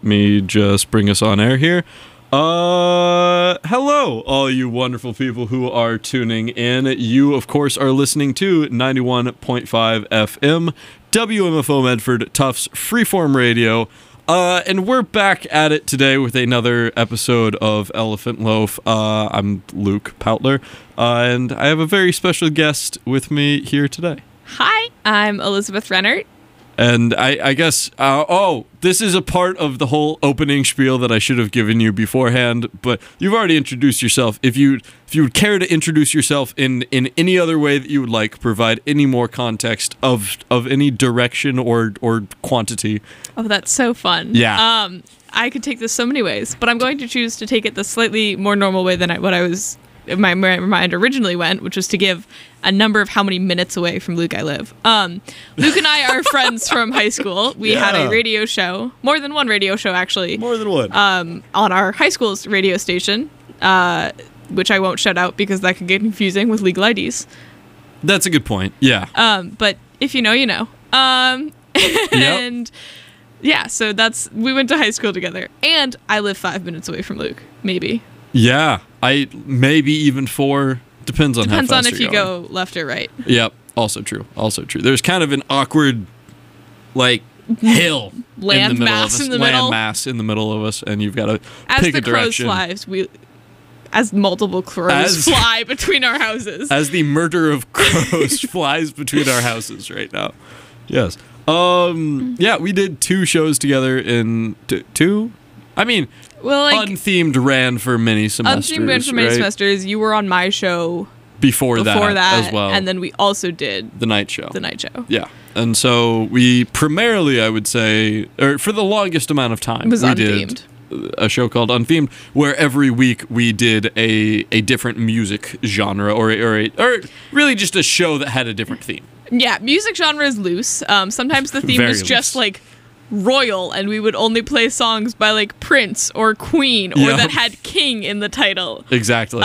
me just bring us on air here. Hello, all you wonderful people who are tuning in. You, of course, are listening to 91.5 FM, WMFO Medford, Tufts Freeform Radio. And we're back at it today with another episode of Elephant Loaf. I'm Luke Poutler, and I have a very special guest with me here today. Hi, I'm Elizabeth Rennert. And I guess, this is a part of the whole opening spiel that I should have given you beforehand, but you've already introduced yourself. If you would care to introduce yourself in any other way that you would like, provide any more context of any direction or quantity. Oh, that's so fun. Yeah. I could take this so many ways, but I'm going to choose to take it the slightly more normal way than my mind originally went, which was to give a number of how many minutes away from Luke I live. Luke and I are friends from high school. We had a radio show, more than one radio show actually. More than one. On our high school's radio station, which I won't shout out because that could get confusing with legal IDs. That's a good point. Yeah. But if you know, you know. And yeah, so we went to high school together, and I live 5 minutes away from Luke, maybe. Yeah, maybe even 4. Depends on how fast Depends on if you going. go left or right. Yep. Also true. There's kind of an awkward, hill land mass in the middle of us, and you've got to pick a direction. As multiple crows fly between our houses. As the murder of crows flies between our houses right now. Yes. Yeah, we did 2 shows together in two. I mean, Unthemed ran for many semesters. Unthemed ran for many semesters. You were on my show before that as well. And then we also did The Night Show. Yeah. And so we primarily, I would say, or for the longest amount of time, was Unthemed. Did a show called Unthemed, where every week we did a different music genre or really just a show that had a different theme. Yeah, music genre is loose. Sometimes the theme was just royal, and we would only play songs by Prince or Queen or that had King in the title. Exactly.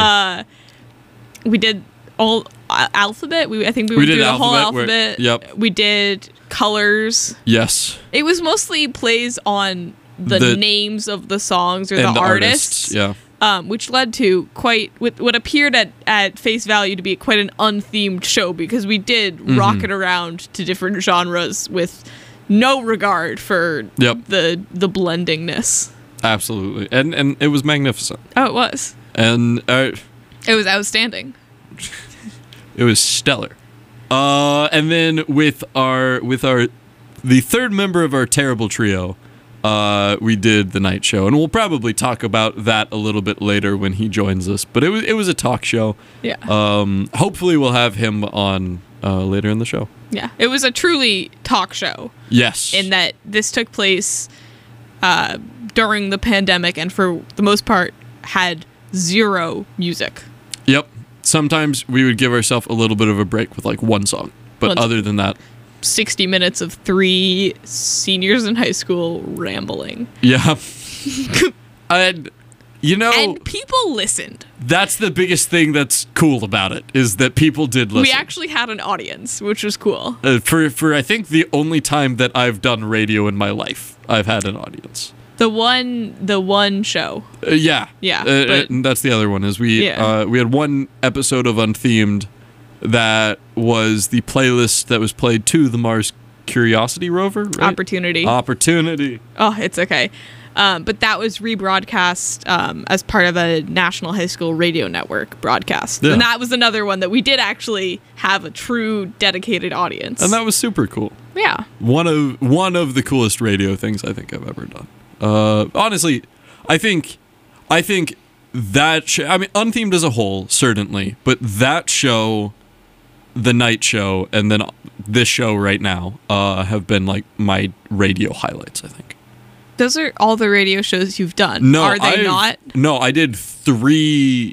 We did all alphabet. I think we would do the whole alphabet. Yep. We did colors. Yes. It was mostly plays on the names of the songs or the artists. Yeah. Which led to what appeared at face value to be quite an unthemed show, because we did rocket around to different genres with no regard for the blendingness. Absolutely. And it was magnificent. Oh, it was. And it was outstanding. It was stellar. And then with the third member of our terrible trio, we did The Night Show, and we'll probably talk about that a little bit later when he joins us. But it was a talk show. Yeah. Hopefully we'll have him on later in the show. Yeah, it was a truly talk show. Yes. In that this took place during the pandemic, and for the most part had zero music. Yep. Sometimes we would give ourselves a little bit of a break with one song, but other than that, 60 minutes of 3 seniors in high school rambling. Yeah. And people listened. That's the biggest thing that's cool about it, is that people did listen. We actually had an audience, which was cool. For I think the only time that I've done radio in my life, I've had an audience. The one show. Yeah. But and that's the other one, is we had one episode of Unthemed that was the playlist that was played to the Mars Curiosity rover, right? Opportunity. Oh, it's okay. But that was rebroadcast as part of a National High School Radio Network broadcast. Yeah. And that was another one that we did actually have a true dedicated audience. And that was super cool. Yeah. One of the coolest radio things I think I've ever done. Honestly, I think that Unthemed as a whole, certainly, but that show, The Night Show, and then this show right now have been my radio highlights, I think. Those are all the radio shows you've done. No, are they not? No, I did 3,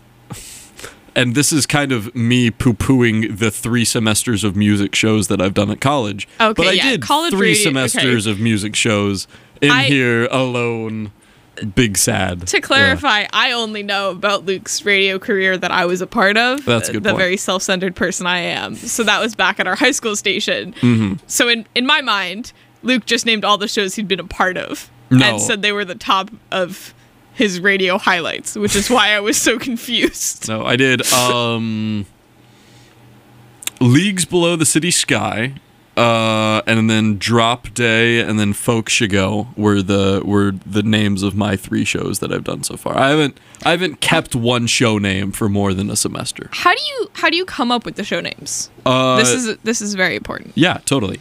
and this is kind of me poo-pooing the 3 semesters of music shows that I've done at college. Okay, but I did college 3 semesters of music shows here alone. Big sad. To clarify, I only know about Luke's radio career that I was a part of. That's a good point. The very self-centered person I am. So that was back at our high school station. Mm-hmm. So in my mind, Luke just named all the shows he'd been a part of. No. and said they were the top of his radio highlights, which is why I was so confused. No, I did Leagues Below the City Sky, and then Drop Day, and then Folk Should Go were the names of my 3 shows that I've done so far. I haven't kept one show name for more than a semester. How do you come up with the show names? This is very important. Yeah, totally.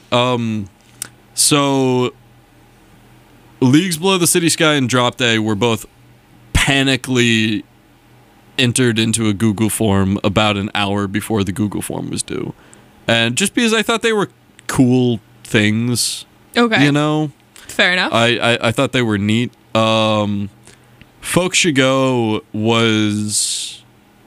So Leagues Below the City Sky and Drop Day were both panically entered into a Google form about an hour before the Google form was due. And just because I thought they were cool things, Okay. you know, Fair enough. I thought they were neat. Folk Should Go was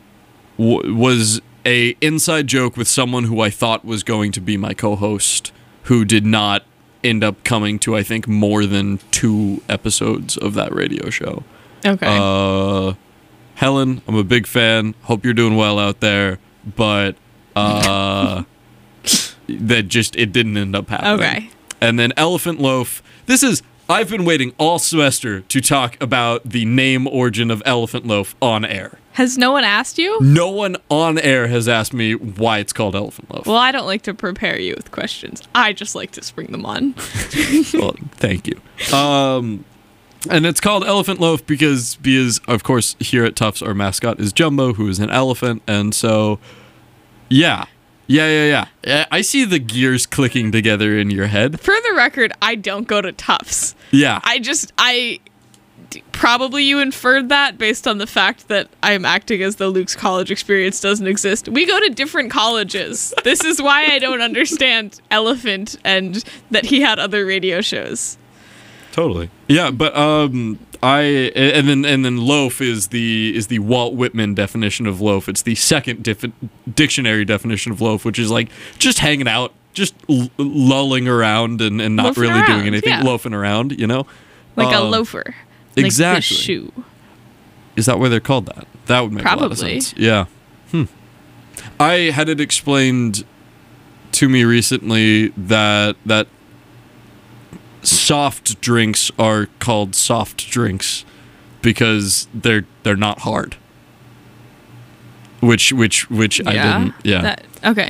a inside joke with someone who I thought was going to be my co-host, who did not end up coming to, I think, more than 2 episodes of that radio show. Okay. Helen, I'm a big fan. Hope you're doing well out there, but it didn't end up happening. Okay. And then Elephant Loaf. I've been waiting all semester to talk about the name origin of Elephant Loaf on air. Has no one asked you? No one on air has asked me why it's called Elephant Loaf. Well, I don't like to prepare you with questions. I just like to spring them on. Well, thank you. And it's called Elephant Loaf because of course here at Tufts our mascot is Jumbo, who is an elephant, and so yeah. I see the gears clicking together in your head. For the record, I don't go to Tufts. Yeah. Probably you inferred that based on the fact that I'm acting as though Luke's college experience doesn't exist. We go to different colleges. This is why I don't understand Elephant and that he had other radio shows. Totally. Yeah, but and then loaf is the Walt Whitman definition of loaf. It's the second dictionary definition of loaf, which is like just hanging out, just lulling around and not Loafing really around, doing anything, yeah. loafing around, you know? Like a loafer. Exactly. Like the shoe. Is that why they're called that? That would make a lot of Probably. sense. Yeah. I had it explained to me recently that soft drinks are called soft drinks because they're not hard. Which I didn't. Yeah. Okay.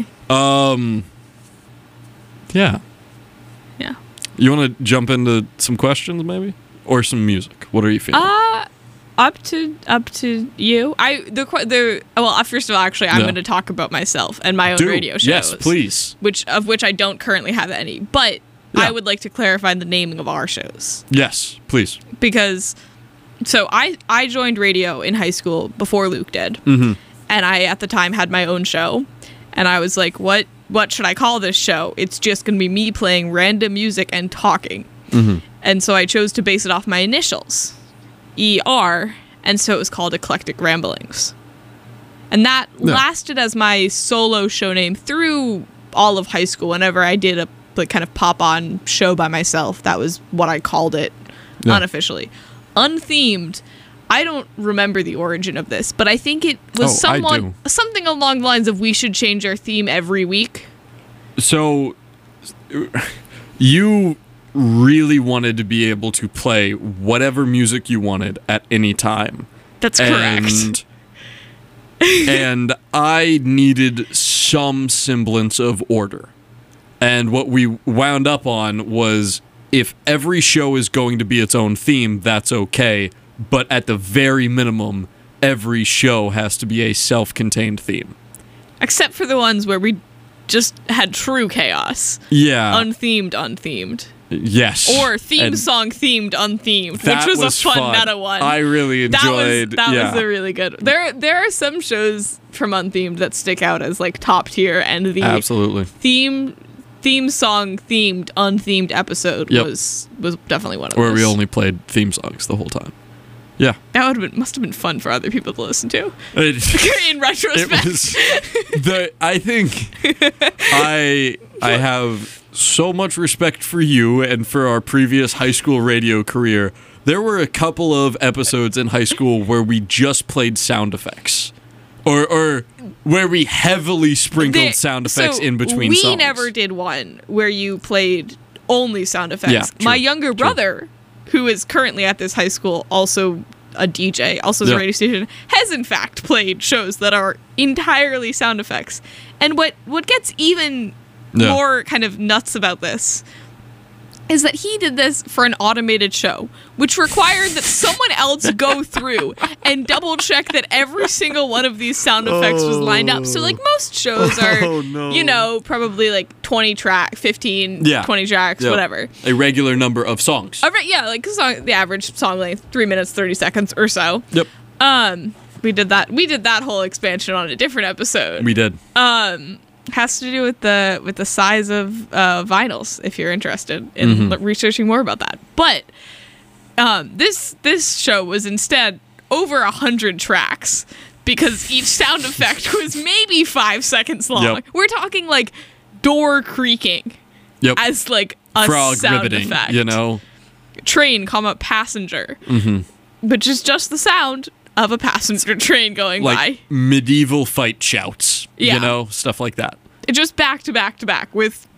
Yeah. Yeah. You want to jump into some questions maybe or some music? What are you feeling? Up to you. First of all, actually, I'm Yeah. going to talk about myself and my own radio shows. Yes, please. Which I don't currently have any, but Yeah. I would like to clarify the naming of our shows Yes, please. because I joined radio in high school before Luke did, Mm-hmm. and I at the time had my own show, and I was like, what should I call this show? It's just going to be me playing random music and talking. Mm-hmm. And so I chose to base it off my initials, ER, and so it was called Eclectic Ramblings. And that lasted as my solo show name through all of high school. Whenever I did a kind of pop-on show by myself, that was what I called it unofficially. Unthemed, I don't remember the origin of this, but I think it was something along the lines of we should change our theme every week. So you really wanted to be able to play whatever music you wanted at any time. That's correct. And I needed some semblance of order. And what we wound up on was if every show is going to be its own theme, that's okay. But at the very minimum, every show has to be a self-contained theme. Except for the ones where we just had true chaos. Yeah. Unthemed. Yes. Or theme song themed unthemed, which was a fun meta one. I really enjoyed that was a really good. There are some shows from Unthemed that stick out as like top tier, and the absolutely theme song themed unthemed episode was definitely one of those. Where we only played theme songs the whole time. Yeah. That must have been fun for other people to listen to. In retrospect. I think I have so much respect for you and for our previous high school radio career. There were a couple of episodes in high school where we just played sound effects. Or where we heavily sprinkled sound effects in between songs. We never did one where you played only sound effects. Yeah, true, My younger brother who is currently at this high school, also a DJ, also has a radio station, has in fact played shows that are entirely sound effects. And what gets even more kind of nuts about this is that he did this for an automated show, which required that someone else go through and double check that every single one of these sound effects was lined up. So, like, most shows are, you know, probably like 20 tracks, 15, 20 tracks, whatever. A regular number of songs. Like the average song length, 3 minutes, 30 seconds or so. Yep. We did that whole expansion on a different episode. We did. Has to do with the size of vinyls, if you're interested in researching more about that. But this show was instead over 100 tracks because each sound effect was maybe 5 seconds long. Yep. We're talking like door creaking as like a frog sound ribbiting, effect. you know, train, passenger, but just the sound of a passenger train going like by. Medieval fight shouts, you know, stuff like that. Just back to back to back with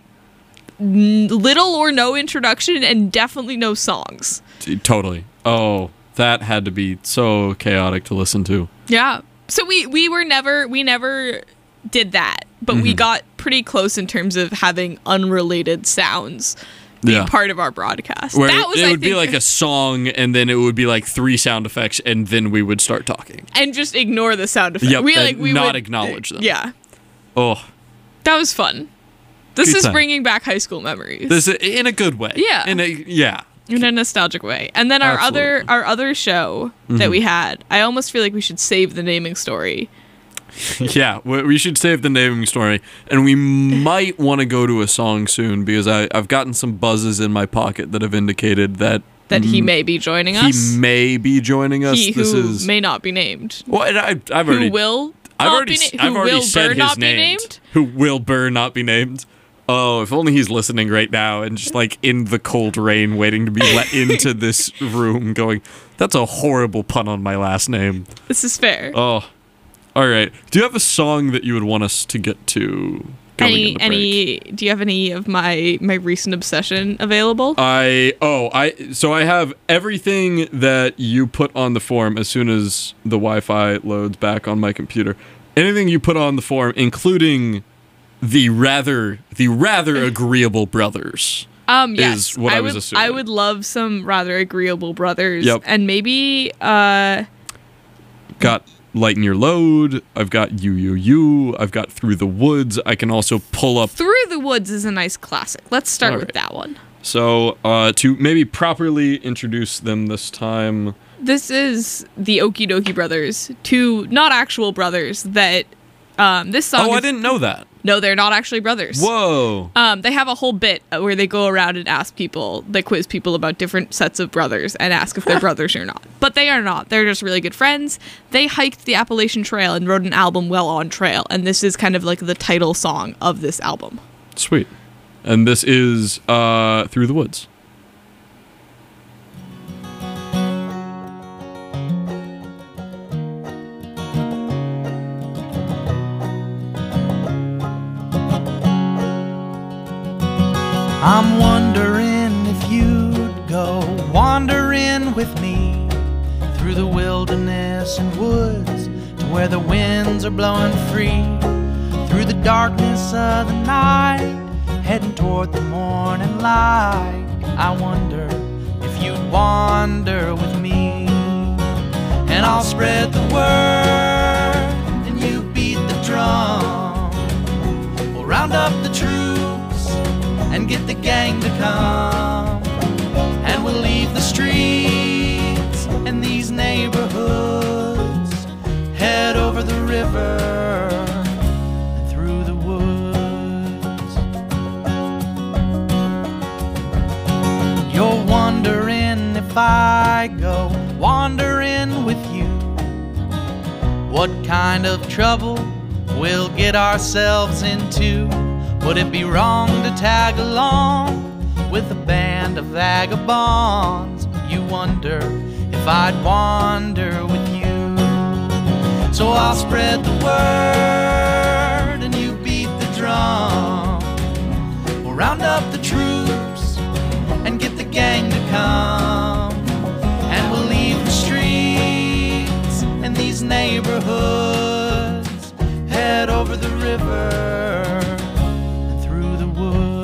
little or no introduction and definitely no songs. Totally. Oh, that had to be so chaotic to listen to. Yeah. So we never did that, but we got pretty close in terms of having unrelated sounds being part of our broadcast. Where it would be like a song, and then it would be like 3 sound effects, and then we would start talking. And just ignore the sound effects. Yep, we not would acknowledge them. Yeah. Oh. That was fun. This Good is time. bringing back high school memories. This in a good way. Yeah. In a nostalgic way. And then our other show that we had, I almost feel like we should save the naming story. Yeah, we should save the naming story, and we might want to go to a song soon because I've gotten some buzzes in my pocket that have indicated that he may be joining us. He may be joining us. He who may not be named. Well, and I've already. Who will? I've already said his name. Who will Burr not be named? Oh, if only he's listening right now and just like in the cold rain waiting to be let into this room going, that's a horrible pun on my last name. This is fair. Oh. All right. Do you have a song that you would want us to get to going into break? Do you have any of my recent obsession available? I have everything that you put on the form as soon as the Wi-Fi loads back on my computer. Anything you put on the form, including the rather agreeable brothers. Yes. Is what I was assuming. I would love some rather agreeable brothers. Yep. And maybe got Lighten Your Load. I've got You. I've got Through the Woods. I can also pull up. Through the Woods is a nice classic. Let's start with that one. So, to maybe properly introduce them this time. This is the Okie Dokie Brothers, 2 not actual brothers that this song. Oh, I didn't know that. No, they're not actually brothers. Whoa. They have a whole bit where they go around and ask people, they quiz people about different sets of brothers and ask if they're brothers or not. But they are not. They're just really good friends. They hiked the Appalachian Trail and wrote an album, Well on Trail, and this is kind of like the title song of this album. Sweet. And this is Through the Woods. I'm wondering if you'd go wandering with me through the wilderness and woods to where the winds are blowing free, through the darkness of the night, heading toward the morning light. I wonder if you'd wander with me, and I'll spread the word and you beat the drum. We'll round up the troops and get the gang to come, and we'll leave the streets and these neighborhoods, head over the river and through the woods. You're wondering if I go wandering with you, what kind of trouble we'll get ourselves into. Would it be wrong to tag along with a band of vagabonds? You wonder if I'd wander with you. So I'll spread the word and you beat the drum. We'll round up the troops and get the gang to come, over the river and through the woods.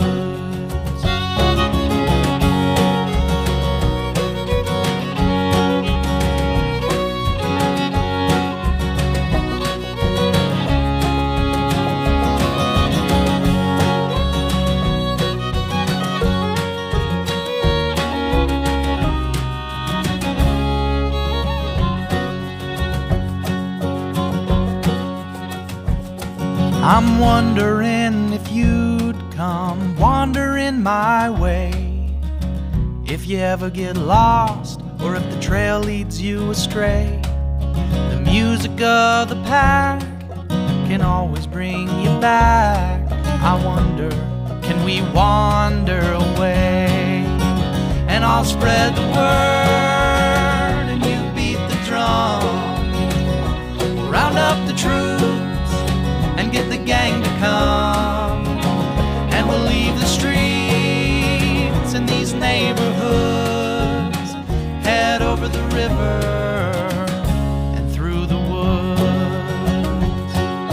I'm wondering if you'd come wandering my way, if you ever get lost or if the trail leads you astray. The music of the pack can always bring you back. I wonder, can we wander away? And I'll spread the word and you beat the drum. Round up the troops and get the gang to come, and we'll leave the streets in these neighborhoods, head over the river and through the woods.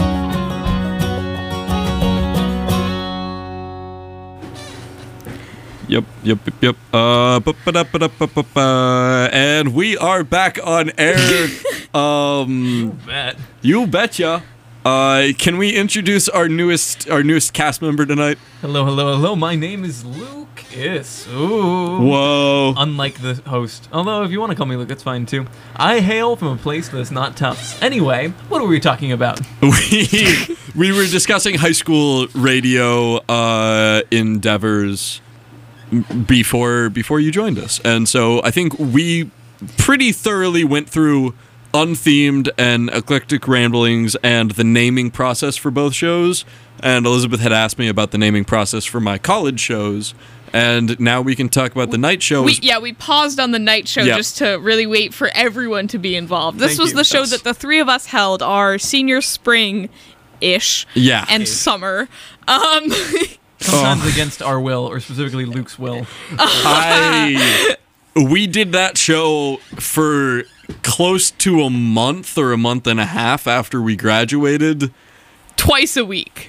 Yep. And we are back on air. You betcha. Can we introduce our newest cast member tonight? Hello. My name is Lucas. Ooh. Whoa. Unlike the host. Although, if you want to call me Luke, it's fine too. I hail from a place that's not Tufts. Anyway, what were we talking about? We were discussing high school radio endeavors before you joined us, and so I think we pretty thoroughly went through unthemed and eclectic ramblings and the naming process for both shows. And Elizabeth had asked me about the naming process for my college shows, and now we can talk about the night shows. We paused on the night show just to really wait for everyone to be involved. This was the show that the three of us held our senior spring-ish and summer. Sometimes against our will, or specifically Luke's will. We did that show for close to a month or a month and a half after we graduated. Twice a week.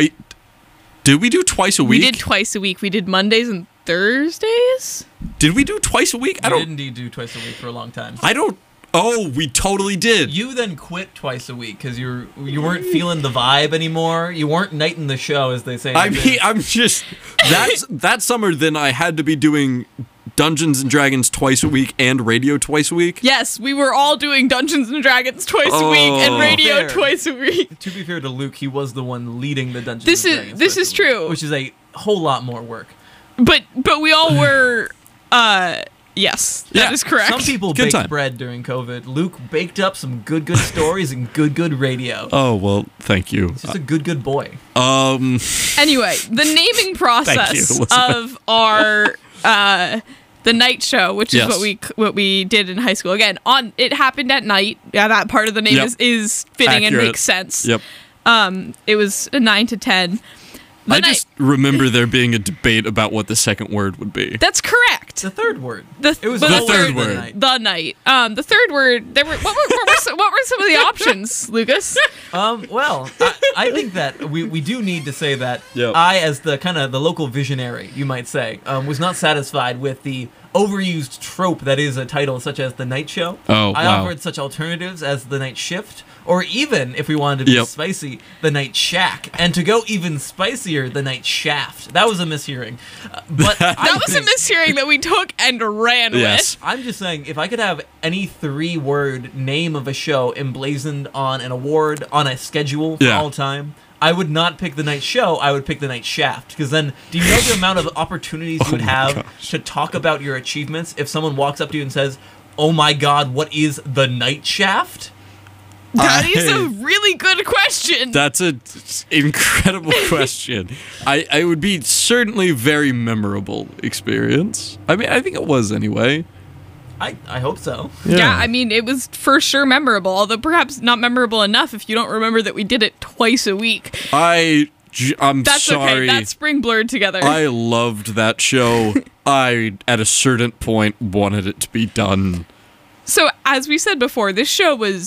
Did we do twice a week? We did twice a week. We did Mondays and Thursdays. Did we do twice a week? We did indeed do twice a week for a long time. Oh, we totally did. You then quit twice a week because you weren't feeling the vibe anymore. You weren't knighting the show, as they say. I'm just that summer. Then I had to be doing Dungeons and Dragons twice a week and radio twice a week. Yes, we were all doing Dungeons and Dragons twice a week and radio twice a week. To be fair to Luke, he was the one leading the Dungeons and Dragons. This is true, which is a whole lot more work. But we all were. Yes, that is correct. Some people baked bread during COVID. Luke baked up some good stories and good radio. Oh, well, thank you. He's just a good boy. Anyway, the naming process of our the night show, which is what we did in high school. Again, it happened at night. Yeah, that part of the name is fitting and makes sense. Yep. It was a 9 to 10. I just remember there being a debate about what the second word would be. That's correct. The third word. It was the third word. The night. The third word. What were some of the options, Lucas? Well, I think that we do need to say that I, as the kind of the local visionary, you might say, was not satisfied with the overused trope that is a title such as The Night Show. I offered such alternatives as The Night Shift, or even, if we wanted to be spicy, The Night Shack. And to go even spicier, The Night Shaft. That was a mishearing. But that was a mishearing that we took and ran with. I'm just saying, if I could have any 3-word name of a show emblazoned on an award, on a schedule for all time, I would not pick The Night Show, I would pick The Night Shaft. Because then, do you know the amount of opportunities you would have to talk about your achievements if someone walks up to you and says, "Oh my god, what is The Night Shaft?" That is a really good question. That's an incredible question. I would be certainly very memorable experience. I mean, I think it was anyway. I hope so. Yeah, I mean, it was for sure memorable, although perhaps not memorable enough if you don't remember that we did it twice a week. I'm That's sorry. Okay, that spring blurred together. I loved that show. I, at a certain point, wanted it to be done. So, as we said before, this show was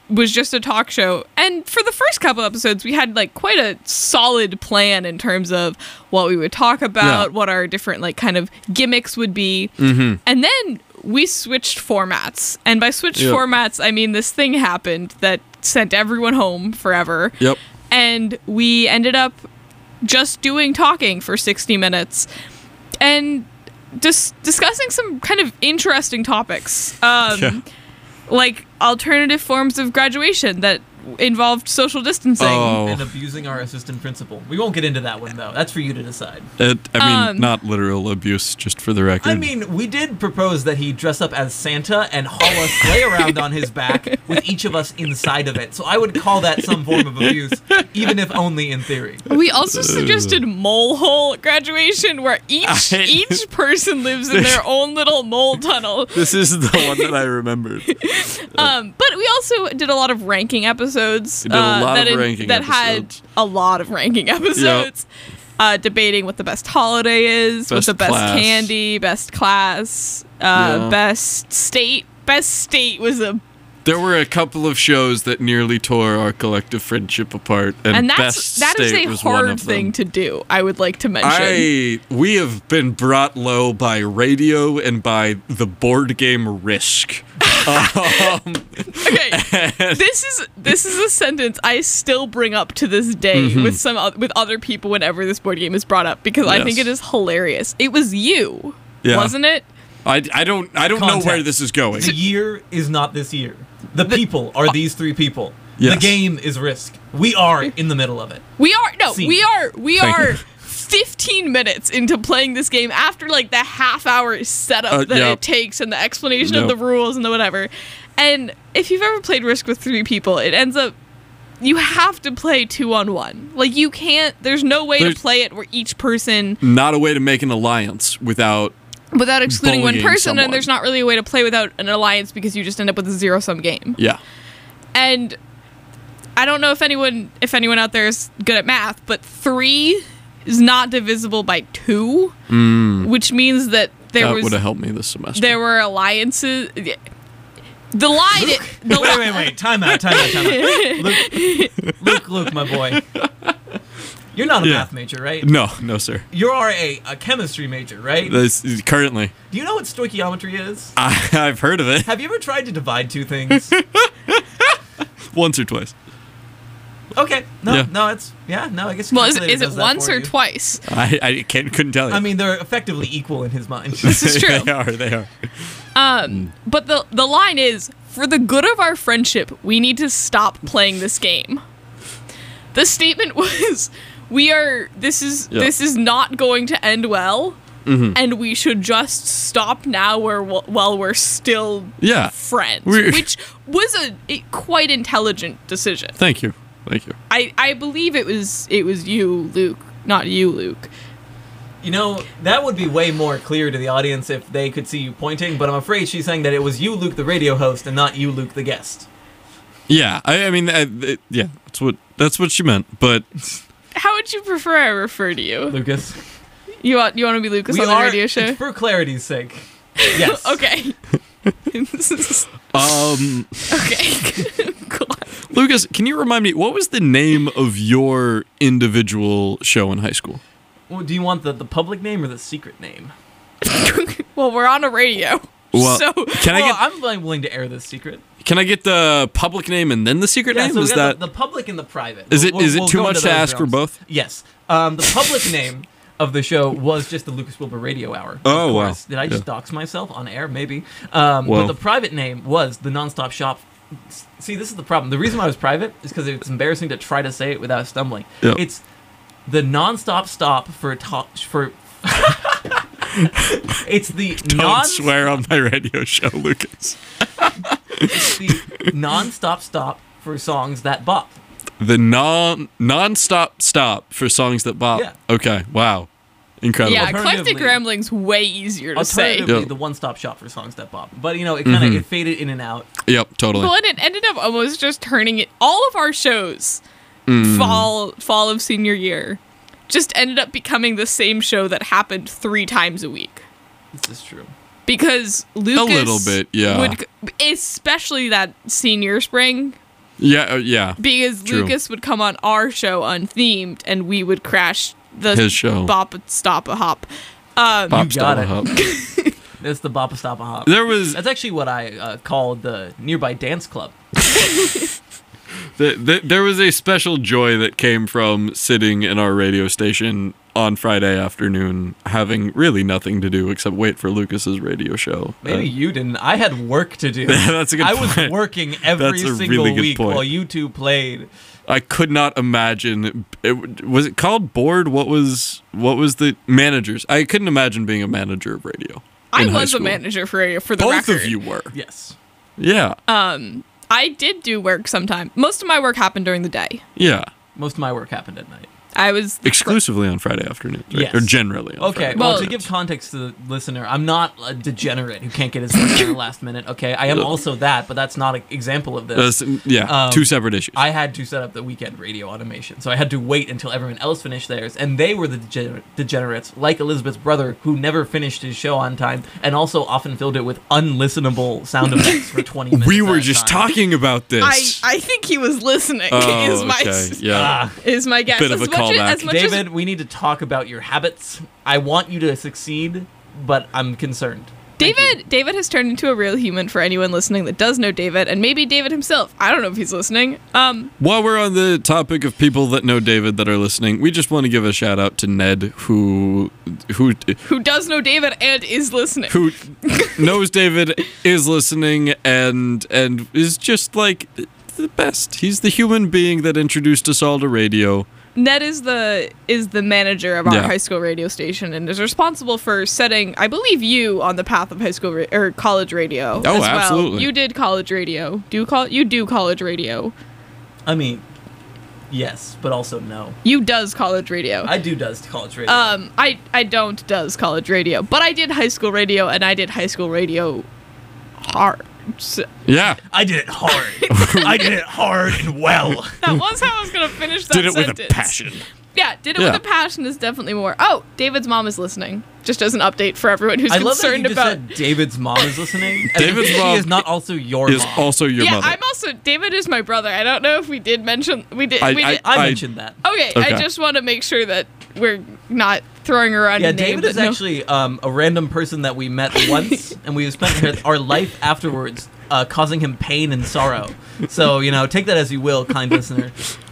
was just a talk show. And for the first couple episodes, we had like quite a solid plan in terms of what we would talk about, what our different like kind of gimmicks would be. And then we switched formats. And by switched formats, I mean this thing happened that sent everyone home forever. And we ended up just doing talking for 60 minutes and just discussing some kind of interesting topics. Like alternative forms of graduation that involved social distancing. And abusing our assistant principal. We won't get into that one, though. That's for you to decide. I mean, not literal abuse, just for the record. I mean, we did propose that he dress up as Santa and haul a sleigh around on his back with each of us inside of it. So I would call that some form of abuse, even if only in theory. We also suggested mole hole graduation, where each person lives in their own little mole tunnel. This is the one that I remembered. But we also did a lot of ranking episodes. That had a lot of ranking episodes. Debating what the best holiday is, what the best class. candy, best class, best state. Best state was a... There were a couple of shows that nearly tore our collective friendship apart, and that Best is State a was one hard of thing them. to do, I would like to mention. We have been brought low by radio and by the board game Risk. Okay, this is a sentence I still bring up to this day with other people whenever this board game is brought up, because I think it is hilarious. It was you, wasn't it? I don't know where this is going. The year is not this year. The people are these three people. Yes. The game is Risk. We are in the middle of it. We are Thank you. 15 minutes into playing this game after like the half-hour setup that it takes and the explanation of the rules and the whatever. And if you've ever played Risk with 3 people, it ends up you have to play 2-on-1. Like you can't. There's no way to play it where each person. Not a way to make an alliance without excluding one bullying person, someone. and there's not really a way to play without an alliance because you just end up with a zero-sum game. Yeah. And I don't know if anyone out there is good at math, but 3 is not divisible by 2, which means that that would have helped me this semester. There were alliances. The line. Wait. Time out. Luke, my boy. You're not a math major, right? No, sir. You are a chemistry major, right? Currently. Do you know what stoichiometry is? I've heard of it. Have you ever tried to divide 2 things? Once or twice. Okay. No, it's... Yeah, no, I guess... Well, is it once or twice? I couldn't tell you. I mean, they're effectively equal in his mind. This is true. They are. But the line is, for the good of our friendship, we need to stop playing this game. The statement was... This is not going to end well, and we should just stop now while we're still friends, which was a quite intelligent decision. Thank you. I believe it was you, Luke, not you, Luke. You know, that would be way more clear to the audience if they could see you pointing, but I'm afraid she's saying that it was you, Luke, the radio host, and not you, Luke, the guest. Yeah, I mean, that's what she meant, but... How would you prefer I refer to you? Lucas. You want to be Lucas on the radio show? It's for clarity's sake. Yes. Okay. Okay. Cool. Lucas, can you remind me, what was the name of your individual show in high school? Well, do you want the public name or the secret name? Well, we're on a radio. Well, so I'm willing to air this secret. Can I get the public name and then the secret name? So Is that the public and the private? Is it we'll too go much into to those ask for realms. both? Yes. The public name of the show was just the Lucas Wilbur Radio Hour. Oh, of wow. course. Did I just dox myself on air? Maybe. But the private name was the Nonstop Shop. See, this is the problem. The reason why it was private is because it's embarrassing to try to say it without stumbling. Yep. It's the Nonstop Stop for It's the Don't swear on my radio show, Lucas. It's the non-stop stop for songs that bop. The non-stop stop for songs that bop. Yeah. Okay. Wow. Incredible. Yeah, Eclectic Rambling's way easier to say. Alternatively, the one-stop shop for songs that bop. But, you know, it kind of it faded in and out. Yep, totally. Well, and it ended up almost just turning it... All of our shows, fall of senior year, just ended up becoming the same show that happened 3 times a week. This is true. Because Lucas... A little bit, yeah. Especially that senior spring, Yeah. Because True. Lucas would come on our show unthemed, and we would crash His show. Bop Stop a Hop. Pop You got Stop it. Hop. That's the Boppa Stoppa Hop. There was That's actually what I called the nearby dance club. there was a special joy that came from sitting in our radio station on Friday afternoon, having really nothing to do except wait for Lucas's radio show. Maybe you didn't. I had work to do. That's a good I point. was working every That's a single really good week point. while you two played. I could not imagine. Was it called board? What was the managers? I couldn't imagine being a manager of radio. I in high was a school. manager for radio, for the Both record. of you were. Yes. Yeah. I did do work sometime. Most of my work happened during the day. Yeah. Most of my work happened at night. I was Exclusively on Friday afternoons, right? Yes. Or generally. On Okay, Friday well, to afternoons. give context to the listener, I'm not a degenerate who can't get his work done at the last minute, okay? I am also that, but that's not an example of this. Yeah, two separate issues. I had to set up the weekend radio automation, so I had to wait until everyone else finished theirs, and they were the degenerates, like Elizabeth's brother, who never finished his show on time, and also often filled it with unlistenable sound effects for 20 minutes. We were at a just time. talking about this. I think he was listening. Oh, is my okay. Yeah. is my guess. Bit of a callback. As much David, we need to talk about your habits. I want you to succeed, but I'm concerned. Thank you. David has turned into a real human for anyone listening that does know David, and maybe David himself. I don't know if he's listening. While we're on the topic of people that know David that are listening, we just want to give a shout out to Ned, who Who does know David and is listening? who knows David, is listening, and is just like the best. He's the human being that introduced us all to radio. Ned is the manager of our Yeah. high school radio station and is responsible for setting, I believe, you on the path of high school or college radio. Oh, as well. absolutely. You did college radio. You do college radio. I mean, yes, but also no. You does college radio. I do does college radio. I don't does college radio, but I did high school radio, and I did high school radio hard. So, Yeah. I did it hard. I did it hard and well. that was how I was gonna finish that Did it sentence. with a passion. Yeah, did it Yeah. with a passion is definitely more. Oh, David's mom is listening. Just as an update for everyone who's I love that you concerned just about. said David's mom is listening. as David's if mom she is not also your Is mom. also your Yeah, mother. I'm also David is my brother. I don't know if we did mention we did. I- we did. I mentioned that. Okay, Okay. I just want to make sure that we're not throwing around. Yeah, a name David is that no- actually a random person that we met once, and we spent our life afterwards causing him pain and sorrow. So, take that as you will, kind listener.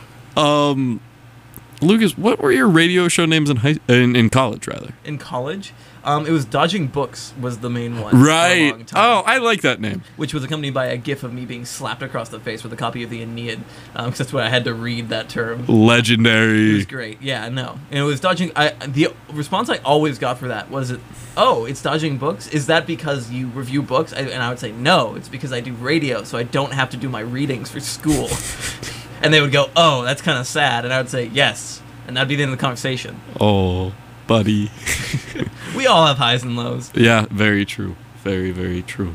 Lucas, what were your radio show names in college, rather? In college, it was Dodging Books was the main one. For a Right. long time, Oh, I like that name. which was accompanied by a gif of me being slapped across the face with a copy of the Aeneid, because that's what I had to read that term. It Legendary. was great. Yeah, no. And it was dodging. The response I always got for that was, "Oh, it's Dodging Books? Is that because you review books?" And I would say, "No, it's because I do radio, so I don't have to do my readings for school." And they would go, "Oh, that's kind of sad." And I would say, "Yes." And that'd be the end of the conversation. Oh, buddy. We all have highs and lows. Yeah, very true. Very, very true.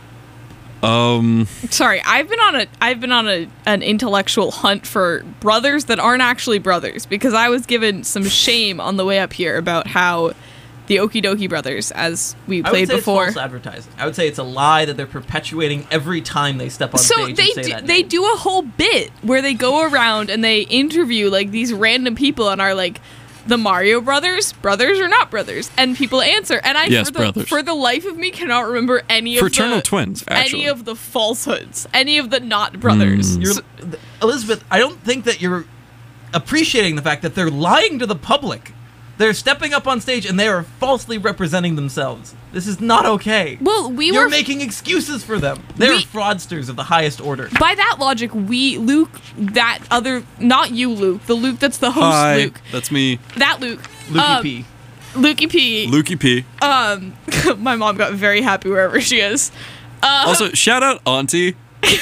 Sorry, I've been on an intellectual hunt for brothers that aren't actually brothers because I was given some shame on the way up here about how the Okie Dokie brothers, as we I would played say before. it's false advertising. I would say it's a lie that they're perpetuating every time they step on So stage and say that they name. do a whole bit where they go around and they interview like these random people and are like, the Mario brothers or not brothers, and people answer. And I Yes, brothers. for the life of me cannot remember any Fraternal of the twins, actually. any of the falsehoods, any of the not brothers. You're, Elizabeth, I don't think that you're appreciating the fact that they're lying to the public. They're stepping up on stage and they are falsely representing themselves. This is not okay. Well, You're were making excuses for them. They're We- fraudsters of the highest order. by that logic, Luke, not you, Luke, the Luke that's the host, Hi, Luke, that's me, that Luke, Lukey P. Lukey P. Lukey P. My mom got very happy wherever she is. Also, shout out Auntie.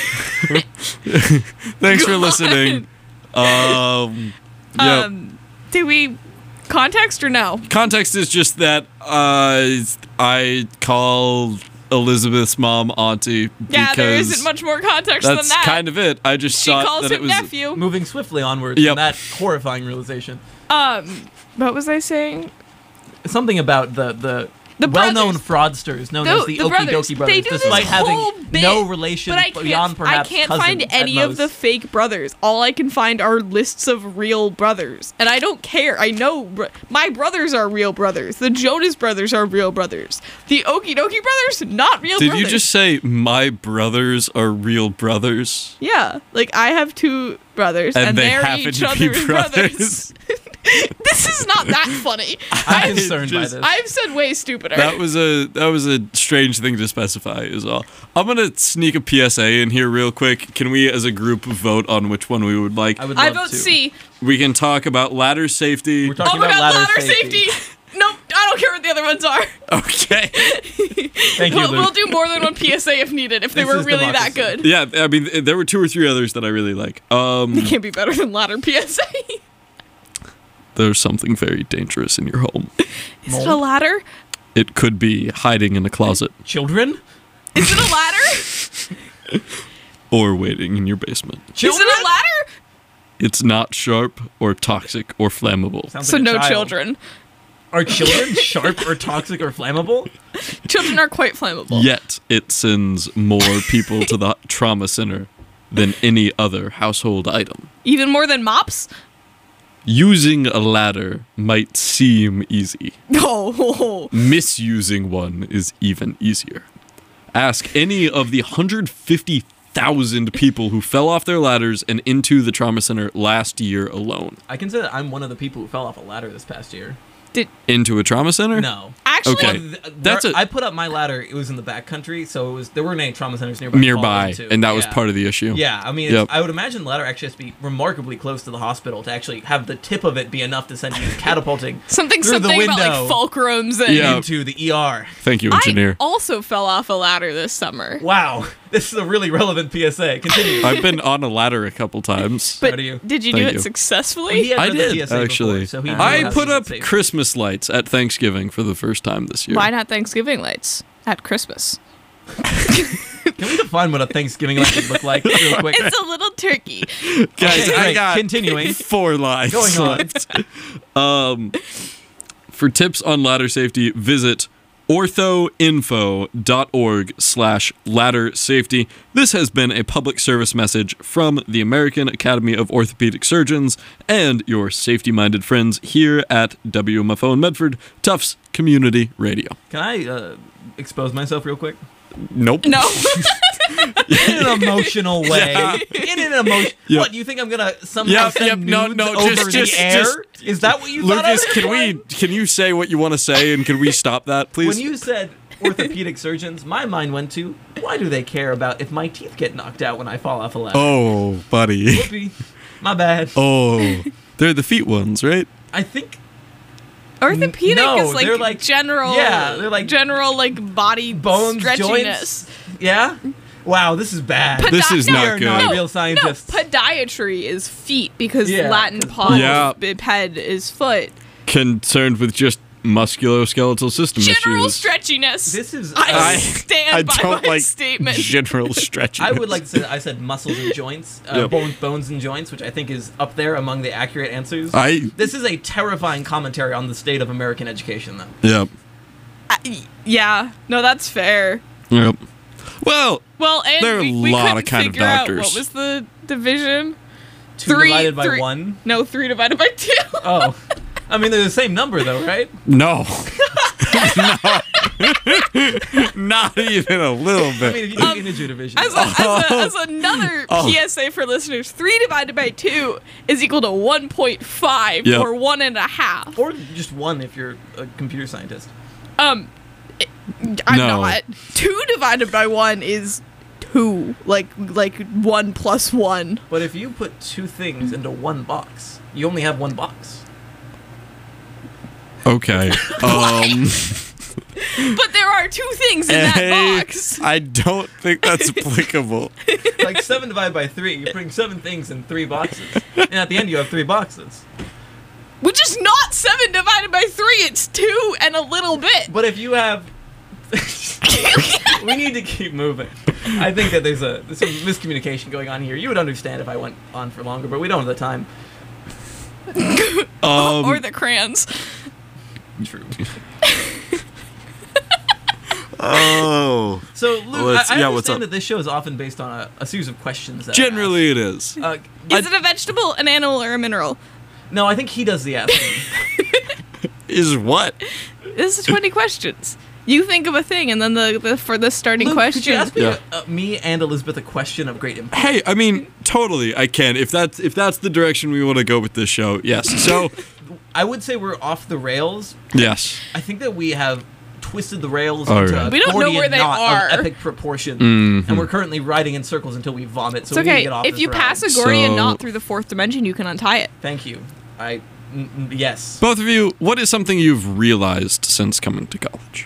Thanks for listening. Yep. Do we context or no? Context is just that I call Elizabeth's mom Auntie because Yeah, there isn't much more context than that's that. kind of it. I just She thought calls that him it was nephew. Moving swiftly onwards Yep. from that horrifying realization. What was I saying? Something about the The well-known brothers. fraudsters known as the Okie Dokie brothers, They do despite this having whole bit, no relation but beyond perhaps I can't cousins find at any of the most. fake brothers. All I can find are lists of real brothers, and I don't care. I know my brothers are real brothers. The Jonas brothers are real brothers. The Okie Dokie brothers, not real brothers. Did you just say my brothers are real brothers? Yeah, like I have two brothers, and they they're happen each to be other's brothers. This is not that funny. I'm concerned by just- this. I've said way stupider. That was a strange thing to specify as well. I'm gonna sneak a PSA in here real quick. Can we, as a group, vote on which one we would like? I would I love vote to. C. We can talk about ladder safety. We're talking Oh my about god, ladder safety. safety. Nope, I don't care what the other ones are. Okay. Thank you, We'll Luke. do more than one PSA if needed, if they This were is really that democracy. good. Yeah, I mean, there were 2 or 3 others that I really like. It can't be better than ladder PSA. There's something very dangerous in your home. Is it a ladder? It could be hiding in a closet Children? Is it a ladder? or waiting in your basement. Children? Is it a ladder? It's not sharp or toxic or flammable. Sounds So like a no child. children. Are children sharp or toxic or flammable? Children are quite flammable. Yet it sends more people to the trauma center than any other household item. Even more than mops? Using a ladder might seem easy. Oh. Misusing one is even easier. Ask any of the 150,000 people who fell off their ladders and into the trauma center last year alone. I can say that I'm one of the people who fell off a ladder this past year. Into a trauma center? No. Actually, Okay. That's I put up my ladder. It was in the back country, so there weren't any trauma centers nearby. Nearby, and that was part of the issue. Yeah, I mean, Yep. I would imagine the ladder actually has to be remarkably close to the hospital to actually have the tip of it be enough to send you catapulting something through the about like window. fulcrums and Yeah. into the ER. Thank you, I engineer. also fell off a ladder this summer. Wow, this is a really relevant PSA. Continue. I've been on a ladder a couple times. But Proud of you. did you Thank do it you. successfully? He had I done the did, PSA actually. before, so he knew I how to put do it up safely. Christmas lights at Thanksgiving for the first time this year. Why not Thanksgiving lights at Christmas? Can we define what a Thanksgiving light would look like real quick? It's a little turkey. Guys, Okay, I great. got Continuing. 4 lines Going on. left. For tips on ladder safety, visit orthoinfo.org/ladder safety. This has been a public service message from the American Academy of Orthopedic Surgeons and your safety-minded friends here at WMFO in Medford, Tufts Community Radio. Can I expose myself real quick? Nope. No. In an emotional way. Yeah. In an emotion. Yep. What, you think I'm gonna somehow Yep, send no, nudes no, over just- the air? just- Is that what you thought I Lucas, was can you say what you want to say, and can we stop that, please? When you said orthopedic surgeons, my mind went to, why do they care about if my teeth get knocked out when I fall off a ladder? Oh, buddy. Whoopee. My bad. Oh, they're the feet ones, right? I think Orthopedic No, is like, they're like- general. yeah, they're like general like body bones, stretchiness. joints. Yeah? Wow, this is bad. This is no, not You're good. not No, real scientists. No, podiatry is feet because Yeah, Latin 'cause- pod Yeah. biped is foot. Concerned with just musculoskeletal system General issues. stretchiness. This is I stand by don't my like statement. general stretching. I would like to say that I said muscles and joints, Yep. bones and joints, which I think is up there among the accurate answers. This is a terrifying commentary on the state of American education, though. Yep. Yeah, no, that's fair. Yep. Well, Well, and There are a we lot couldn't of kind of figure out doctors. what was the division? 2 divided by 1. No, 3 divided by 2. Oh. I mean, they're the same number, though, right? no. No. Not even a little bit. I mean, if you do integer division. As another PSA for listeners, 3 divided by 2 is equal to 1.5 Yep. or 1.5. Or just 1 if you're a computer scientist. I'm No. not. 2 divided by 1 is 2, like 1 plus 1. But if you put 2 things into 1 box, you only have 1 box. Okay. But there are 2 things in that box. I don't think that's applicable. Like 7 divided by 3, you're putting 7 things in 3 boxes. And at the end, you have 3 boxes. Which is not 7 divided by 3, it's 2 and a little bit. But if you have... We need to keep moving. I think that there's some miscommunication going on here. You would understand if I went on for longer, but we don't have the time. Or the crayons. True. Oh. So, Luke, What's I up? understand that this show is often based on a series of questions. That Generally, it is. are asked. Is it a vegetable, an animal, or a mineral? No, I think he does the asking. Is what? This is 20 questions. You think of a thing, and then for the starting Luke, question. could you ask me, Yeah. me and Elizabeth a question of great importance? Hey, I mean, totally, I can. If that's the direction we want to go with this show, yes. So, I would say we're off the rails. yes. I think that we have twisted the rails Oh, into yeah. a We don't know Gordian where they knot are. of epic proportion, Mhm. and we're currently riding in circles until we vomit. So It's we need to okay. get off If this you ride. pass a Gordian So- knot through the fourth dimension, you can untie it. Thank you. Yes. Both of you, what is something you've realized since coming to college?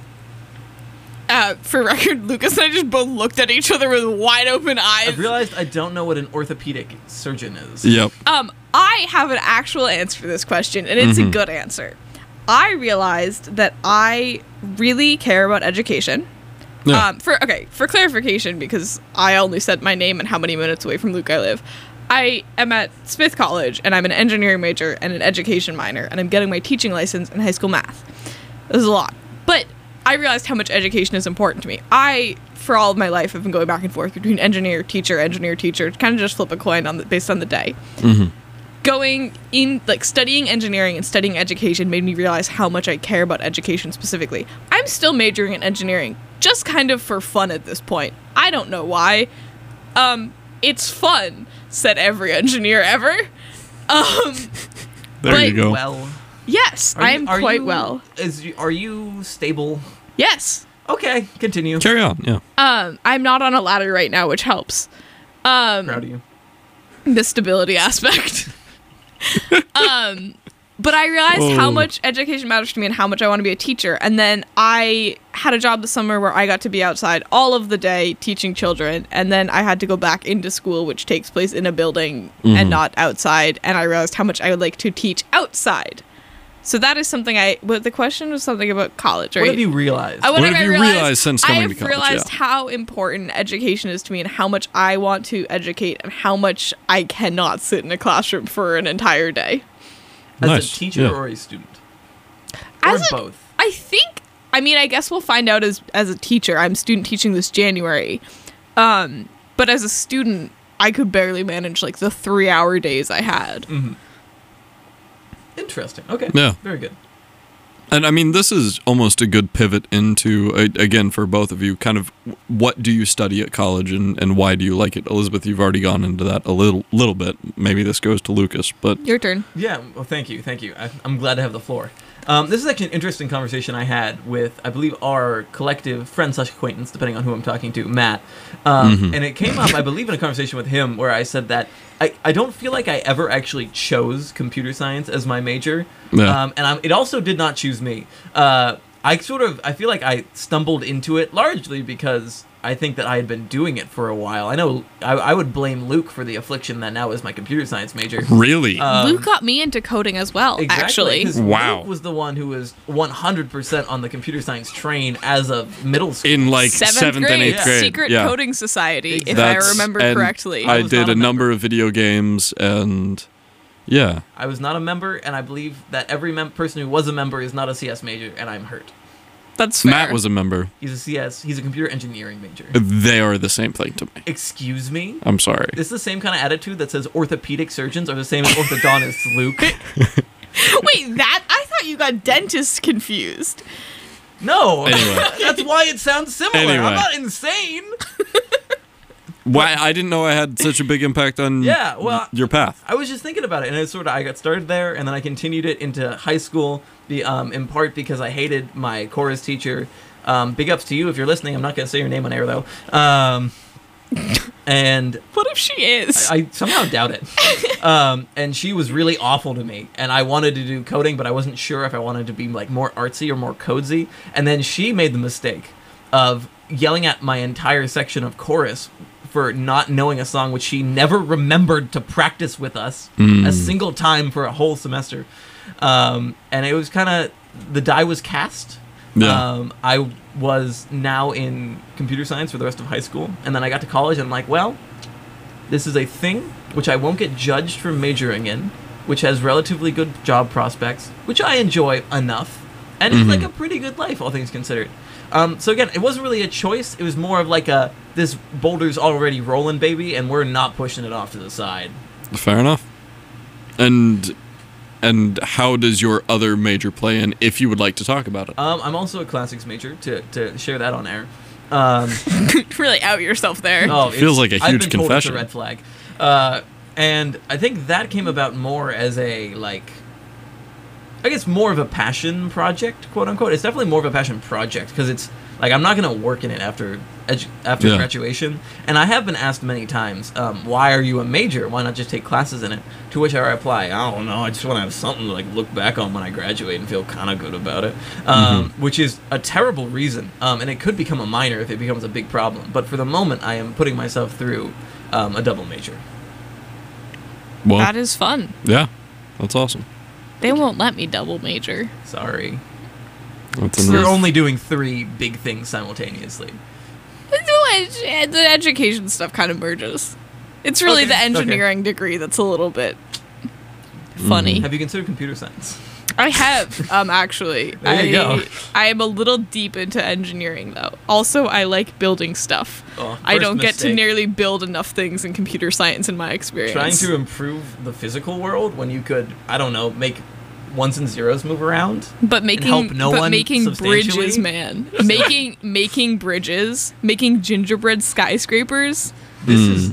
For record, Lucas and I just both looked at each other with wide open eyes. I've realized I don't know what an orthopedic surgeon is. Yep. I have an actual answer to this question, and it's a good answer. I realized that I really care about education. Yeah. For clarification, because I only said my name and how many minutes away from Luke I live, I am at Smith College, and I'm an engineering major and an education minor, and I'm getting my teaching license in high school math. This is a lot. But I realized how much education is important to me. I, for all of my life, have been going back and forth between engineer, teacher, kind of just flip a coin based on the day. Going in, studying engineering and studying education made me realize how much I care about education specifically. I'm still majoring in engineering, just kind of for fun at this point. I don't know why. It's fun, said every engineer ever. There you go. Well, Yes, I'm quite well. Are you stable? Yes. Okay, continue. Carry on, yeah. I'm not on a ladder right now, which helps. Proud of you. The stability aspect. But I realized how much education matters to me and how much I want to be a teacher. And then I had a job this summer where I got to be outside all of the day teaching children. And then I had to go back into school, which takes place in a building and not outside. And I realized how much I would like to teach outside. So that is something but the question was something about college, right? What have you realized? What have you realized since coming to college? I have realized Yeah. how important education is to me and how much I want to educate and how much I cannot sit in a classroom for an entire day. As Nice, a teacher yeah. or a student? Or both? I guess we'll find out as a teacher. I'm student teaching this January. But as a student, I could barely manage the 3-hour days I had. Interesting. Okay. Yeah. Very good. And I mean, this is almost a good pivot into, again, for both of you, kind of what do you study at college and why do you like it? Elizabeth, you've already gone into that a little bit. Maybe this goes to Lucas, but... Your turn. Yeah, well, thank you. I'm glad to have the floor. This is actually an interesting conversation I had with, I believe, our collective friend/acquaintance, depending on who I'm talking to, Matt. And it came up, I believe, in a conversation with him where I said that I don't feel like I ever actually chose computer science as my major. Yeah. It also did not choose me. I feel like I stumbled into it largely because I think that I had been doing it for a while. I know I would blame Luke for the affliction that now is my computer science major. Really? Luke got me into coding as well, Exactly, actually. 'cause Wow. Luke was the one who was 100% on the computer science train as of middle school. In like Seventh 7th and 8th yeah. grade. Secret yeah. coding society, if That's- I remember and correctly. I was did not a a number member. of video games and yeah. I was not a member, and I believe that every person who was a member is not a CS major, and I'm hurt. That's fair. Matt was a member. He's a computer engineering major. They are the same thing to me. Excuse me? I'm sorry. This is the same kind of attitude that says orthopedic surgeons are the same as orthodontists, Luke. Wait, I thought you got dentists confused. No, Anyway. that's why it sounds similar. Anyway. I'm not insane. Why I didn't know I had such a big impact on Yeah, well, your path. I was just thinking about it, and it's I got started there, and then I continued it into high school, in part because I hated my chorus teacher. Big ups to you if you're listening. I'm not going to say your name on air, though. And What if she is? I somehow doubt it. And she was really awful to me, and I wanted to do coding, but I wasn't sure if I wanted to be more artsy or more codesy. And then she made the mistake of yelling at my entire section of chorus for not knowing a song which she never remembered to practice with us a single time for a whole semester. And it was kind of, the die was cast. Yeah. I was now in computer science for the rest of high school, and then I got to college and I'm like, well, this is a thing which I won't get judged for majoring in, which has relatively good job prospects, which I enjoy enough, and it's like a pretty good life, all things considered. So again, it wasn't really a choice. It was more of like this boulder's already rolling, baby, and we're not pushing it off to the side. Fair enough. And how does your other major play in, if you would like to talk about it? I'm also a classics major, to share that on air. Really out yourself there. Oh, Feels like a I've huge been told it's confession. a red flag. And I think that came about more as a, like, I guess more of a passion project, quote unquote. It's definitely more of a passion project because it's like I'm not gonna work in it after graduation. And I have been asked many times, why are you a major? Why not just take classes in it? To which I reply, I don't know. I just want to have something to like look back on when I graduate and feel kind of good about it. Which is a terrible reason, and it could become a minor if it becomes a big problem. But for the moment, I am putting myself through a double major. Well, That is fun. yeah, that's awesome. They won't let me double major. Sorry. That's We're enough. only doing 3 big things simultaneously. The education stuff kind of merges. It's really Okay, the okay. engineering degree that's a little bit funny. Have you considered computer science? I have, actually. There you go. I am a little deep into engineering, though. Also, I like building stuff. Oh, I first don't get to mistake. nearly build enough things in computer science in my experience. Trying to improve the physical world when you could, I don't know, make ones and zeros move around. But making help no one making substantially? bridges, man. making bridges, making gingerbread skyscrapers. This is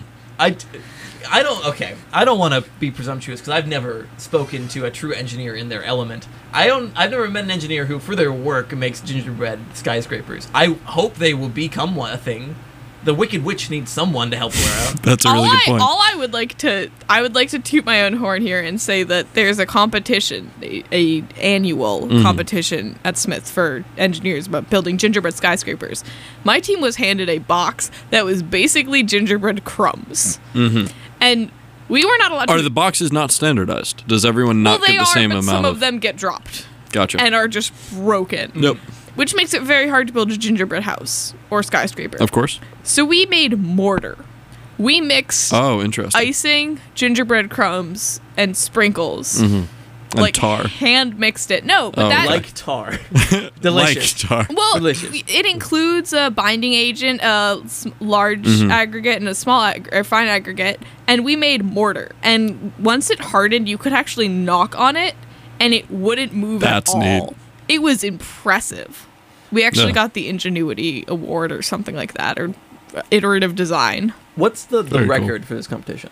I don't want to be presumptuous because I've never spoken to a true engineer in their element. I've never met an engineer who, for their work, makes gingerbread skyscrapers. I hope they will become a thing. The Wicked Witch needs someone to help her out. That's a really good point. All I would like to toot my own horn here and say that there's a competition, a annual competition at Smith for engineers about building gingerbread skyscrapers. My team was handed a box that was basically gingerbread crumbs, and we were not allowed to. Are the boxes not standardized? Does everyone not well, they get the same are, but amount some of them get dropped Gotcha. and are just broken. Nope. Which makes it very hard to build a gingerbread house or skyscraper. Of course. So we made mortar. We mixed Oh, interesting. icing, gingerbread crumbs, and sprinkles. And Like tar. hand mixed it. No, but Oh, that Like tar. Delicious. Like tar. well, delicious. it includes a binding agent, a large aggregate, and a small or fine aggregate. And we made mortar. And once it hardened, you could actually knock on it, and it wouldn't move That's at all. neat. It was impressive. We actually Yeah. got the Ingenuity Award or something like that, or iterative design. What's the Very cool. record for this competition?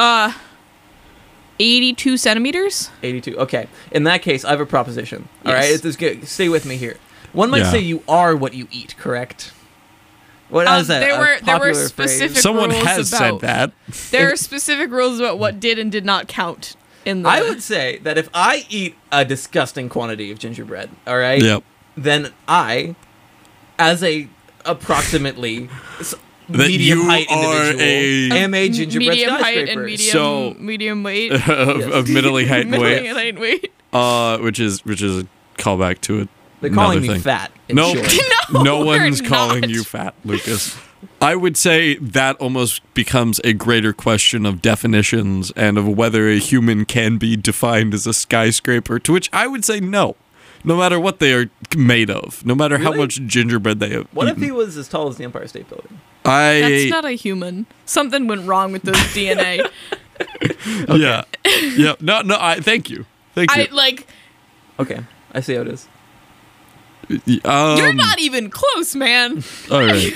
82 centimeters? 82. Okay. In that case, I have a proposition. All right. Yes. It's good. Stay with me here. One might Yeah. say you are what you eat, correct? What is that? there a were popular specific phrase? Someone rules has about- said that. There are specific rules about what did and did not count in the. I would say that if I eat a disgusting quantity of gingerbread, all right, Yep. then I, as a approximately That medium you height are individual, am a gingerbread medium height skyscraper. and medium So- medium weight. of middling height and weight. Middling height and weight. Which is a callback to it. They're calling another me thing. fat. in No, short. no we're one's calling not. you fat, Lucas. I would say that almost becomes a greater question of definitions and of whether a human can be defined as a skyscraper, to which I would say no. No matter what they are made of, no matter how Really? much gingerbread they have What if eaten. he was as tall as the Empire State Building? That's not a human. Something went wrong with those DNA. Yeah. Yeah. No, thank you. Thank you. I like. Okay, I see how it is. You're not even close, man. All right.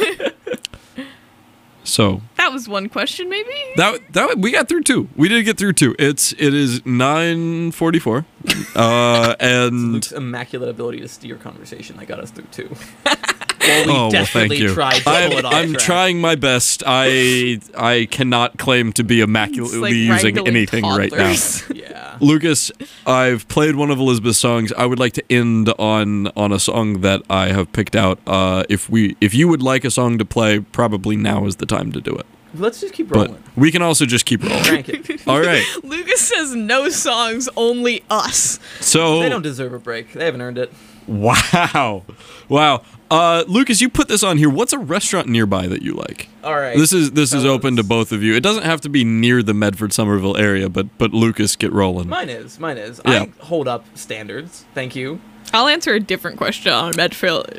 So That was one question, maybe. that we got through 2. We did get through 2. It is 9:44, and Luke's immaculate ability to steer conversation that got us through too. Well, we oh well, thank desperately you. tried to pull it off I'm track. trying my best. I cannot claim to be immaculately It's like using wrangling anything right now. toddlers. Yeah. Lucas, I've played one of Elizabeth's songs. I would like to end on a song that I have picked out. If you would like a song to play, probably now is the time to do it. Let's just keep But rolling. we can also just keep rolling. Crank it. All right. Lucas says no songs, only us. So They don't deserve a break. They haven't earned it. wow. Lucas, you put this on here. What's a restaurant nearby that you like? All right. This is open to Fellas. both of you. It doesn't have to be near the Medford Somerville area, but Lucas, get rolling. Mine is. Yeah. I hold up standards. Thank you. I'll answer a different question on Medfield.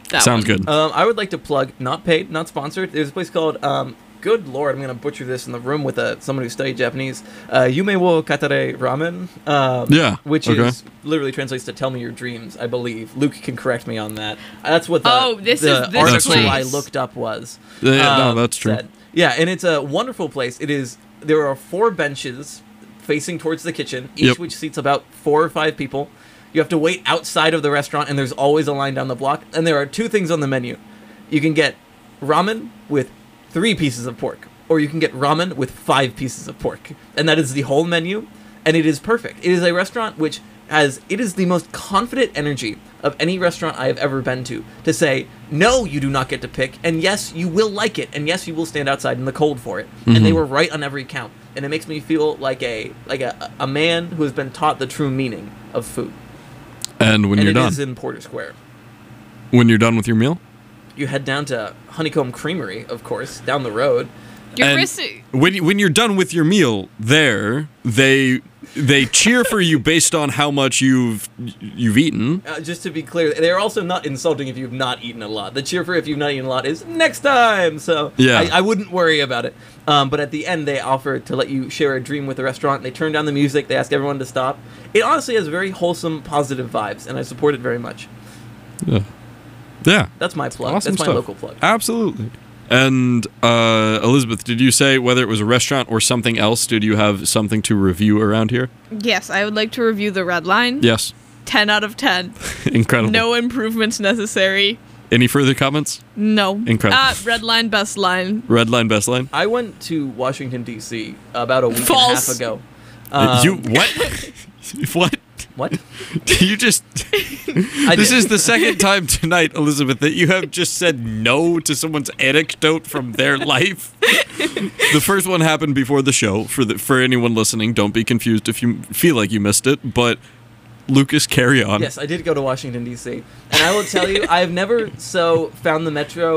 that Sounds one. good. I would like to plug, not paid, not sponsored. There's a place called, good lord, I'm going to butcher this in the room with someone who studied Japanese. Yume wo Katare Ramen. Yeah, Which okay. is literally translates to "Tell me your dreams," I believe. Luke can correct me on that. That's what this the is this article place. I looked up was. Yeah, no, that's true. said. Yeah, and it's a wonderful place. There are 4 benches facing towards the kitchen, each Yep. which seats about 4 or 5 people. You have to wait outside of the restaurant, and there's always a line down the block. And there are 2 things on the menu. You can get ramen with 3 pieces of pork, or you can get ramen with 5 pieces of pork. And that is the whole menu, and it is perfect. It is a restaurant which it is the most confident energy of any restaurant I have ever been to say, no, you do not get to pick, and yes, you will like it, and yes, you will stand outside in the cold for it. And they were right on every count. And it makes me feel like a man who has been taught the true meaning of food. And when And you're it done, is in Porter Square. when you're done with your meal, You head down to Honeycomb Creamery, of course, down the road. You're and risky. when you're done with your meal, there they cheer for you based on how much you've eaten. Just to be clear, they're also not insulting if you've not eaten a lot. The cheer for if you've not eaten a lot is next time. So Yeah. I wouldn't worry about it. But at the end, they offer to let you share a dream with the restaurant. They turn down the music. They ask everyone to stop. It honestly has very wholesome, positive vibes, and I support it very much. Yeah, That's my plug. awesome That's my stuff. local plug. Absolutely. And Elizabeth, did you say whether it was a restaurant or something else? Did you have something to review around here? Yes, I would like to review the Red Line. Yes. 10 out of 10. Incredible. No improvements necessary. Any further comments? No. Incredible. Red Line, best line. Red line, best line. I went to Washington, D.C. about a week False. and a half ago. You what? What? What? You just. This is the second time tonight, Elizabeth, that you have just said no to someone's anecdote from their life. The first one happened before the show. For anyone listening, don't be confused if you feel like you missed it. But Lucas, carry on. Yes, I did go to Washington, D.C. And I will tell you, I have never found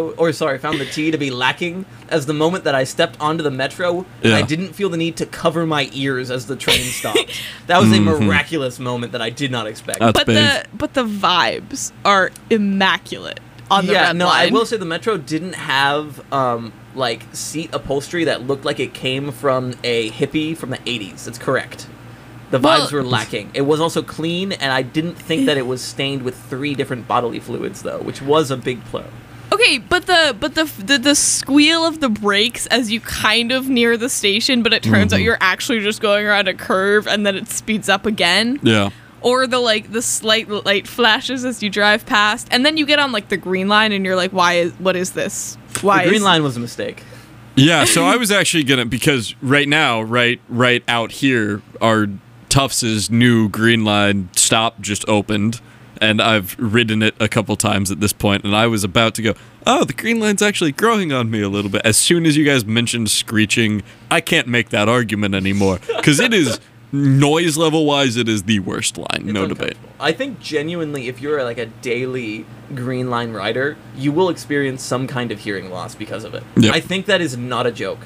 the T to be lacking as the moment that I stepped onto the metro and I Yeah. didn't feel the need to cover my ears as the train stopped. That was a miraculous moment that I did not expect. That's But big. the vibes are immaculate on the Red no, Line. I will say the metro didn't have like seat upholstery that looked like it came from a hippie from the 80s. That's correct. The vibes were lacking. It was also clean, and I didn't think that it was stained with 3 different bodily fluids, though, which was a big pro. Okay, but the squeal of the brakes as you kind of near the station, but it turns out you're actually just going around a curve and then it speeds up again. Yeah. Or the slight light flashes as you drive past, and then you get on like the green line and you're like, what is this? Why The green is line was a mistake. Yeah, so I was actually gonna, because right now, right out here, our Tufts' new Green Line stop just opened, and I've ridden it a couple times at this point, and I was about to go, oh, the Green Line's actually growing on me a little bit. As soon as you guys mentioned screeching, I can't make that argument anymore, because it is, noise level-wise, it is the worst line, It's no debate. uncomfortable. I think genuinely, if you're like a daily Green Line rider, you will experience some kind of hearing loss because of it. Yep. I think that is not a joke.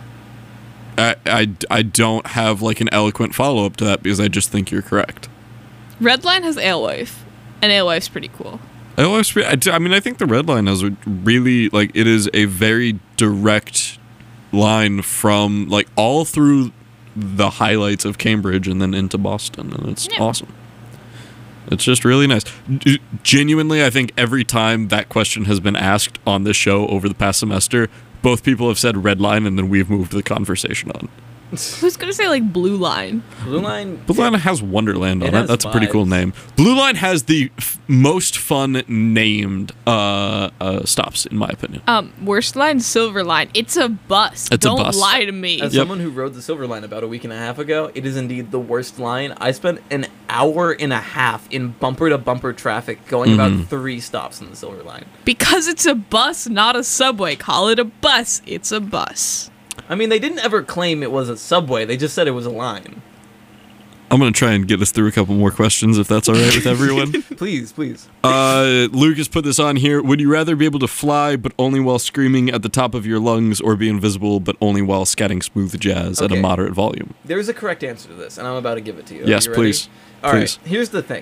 I don't have like an eloquent follow-up to that, because I just think you're correct. Red Line has Alewife, and Alewife's pretty cool. I mean, I think the Red Line has a really, like, it is a very direct line from, like, all through the highlights of Cambridge and then into Boston, and it's awesome. It's just really nice. Genuinely, I think every time that question has been asked on this show over the past semester, both people have said Red Line, and then we've moved the conversation on. Who's gonna say like Blue Line? Blue Line. Blue Line has Wonderland on It it. has That's a pretty cool vibes. name. Blue Line has the most fun named stops, in my opinion. Worst line, Silver Line. It's a bus. It's a Don't bus. lie to me. As someone who rode the Silver Line about a week and a half ago, it is indeed the worst line. I spent an hour and a half in bumper-to-bumper traffic going about 3 stops on the Silver Line. Because it's a bus, not a subway. Call it a bus. It's a bus. I mean, they didn't ever claim it was a subway. They just said it was a line. I'm going to try and get us through a couple more questions, if that's all right with everyone. Please, please. Lucas put this on here. Would you rather be able to fly, but only while screaming at the top of your lungs, or be invisible, but only while scatting smooth jazz at a Okay. moderate volume? There's a correct answer to this, and I'm about to give it to you. Yes, Are you ready? please. All right, Please. here's the thing.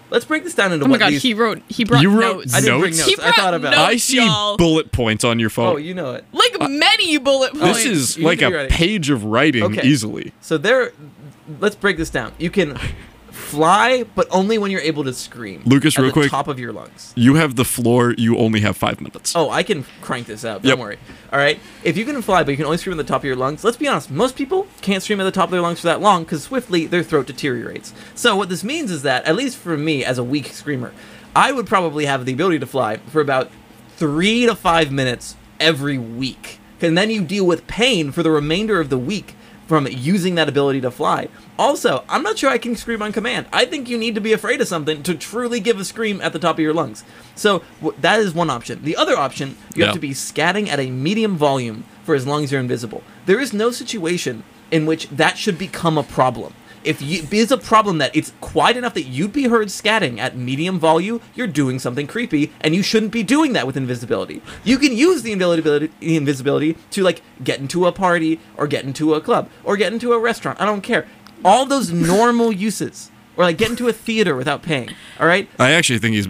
let's break this down into Oh my what god, these... he brought notes. I didn't bring Notes? notes. He I thought brought about notes. I see y'all. bullet points on your phone. Oh, you know it. Like many bullet points. This is you like need to a be ready. page of writing Okay. easily. So let's break this down. You can fly, but only when you're able to scream. Lucas, at real the quick. top of your lungs. You have the floor. You only have 5 minutes. Oh, I can crank this out. Yep. Don't worry. All right. If you can fly, but you can only scream at the top of your lungs, let's be honest. Most people can't scream at the top of their lungs for that long because swiftly their throat deteriorates. So what this means is that, at least for me as a weak screamer, I would probably have the ability to fly for about 3 to 5 minutes every week. And then you deal with pain for the remainder of the week from using that ability to fly. Also, I'm not sure I can scream on command. I think you need to be afraid of something to truly give a scream at the top of your lungs. So that is one option. The other option, you have to be scatting at a medium volume for as long as you're invisible. There is no situation in which that should become a problem. If it is a problem that it's quiet enough that you'd be heard scatting at medium volume, you're doing something creepy, and you shouldn't be doing that with invisibility. You can use the invisibility to, like, get into a party, or get into a club, or get into a restaurant. I don't care. All those normal uses. Or, like, get into a theater without paying. All right? I actually think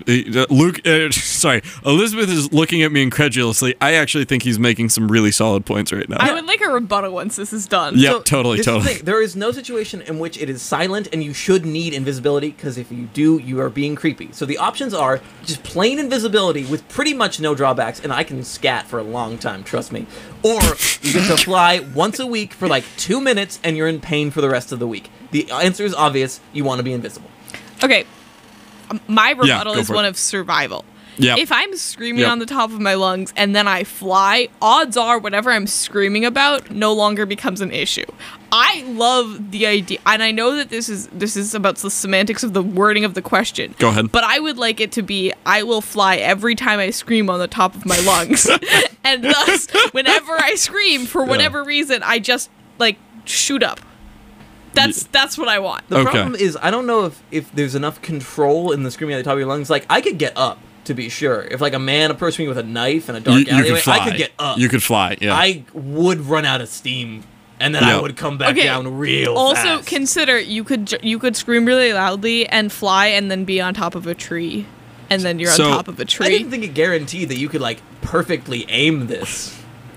Elizabeth is looking at me incredulously. I actually think he's making some really solid points right now. I would like a rebuttal once this is done. Yep, So, totally. this is the thing. There is no situation in which it is silent and you should need invisibility, because if you do, you are being creepy. So the options are just plain invisibility with pretty much no drawbacks, and I can scat for a long time, trust me. Or you get to fly once a week for like 2 minutes and you're in pain for the rest of the week. The answer is obvious. You want to be invisible. Okay. My rebuttal go is for one it. of survival. Yep. If I'm screaming Yep. on the top of my lungs and then I fly, odds are whatever I'm screaming about no longer becomes an issue. I love the idea, and I know that this is about the semantics of the wording of the question. Go ahead. But I would like it to be, I will fly every time I scream on the top of my lungs. And thus, whenever I scream, for whatever reason, I just, like, shoot up. That's what I want. The Okay. problem is, I don't know if there's enough control in the screaming at the top of your lungs. Like, I could get up, to be sure. If, like, a man approached me with a knife in a dark You alleyway, could fly. I could get up. You could fly, yeah. I would run out of steam, and then I Yeah. would come back Okay. down real Also, fast. consider you could scream really loudly and fly and then be on top of a tree, and then you're So- on top of a I tree. didn't think it guaranteed that you could, like, perfectly aim this.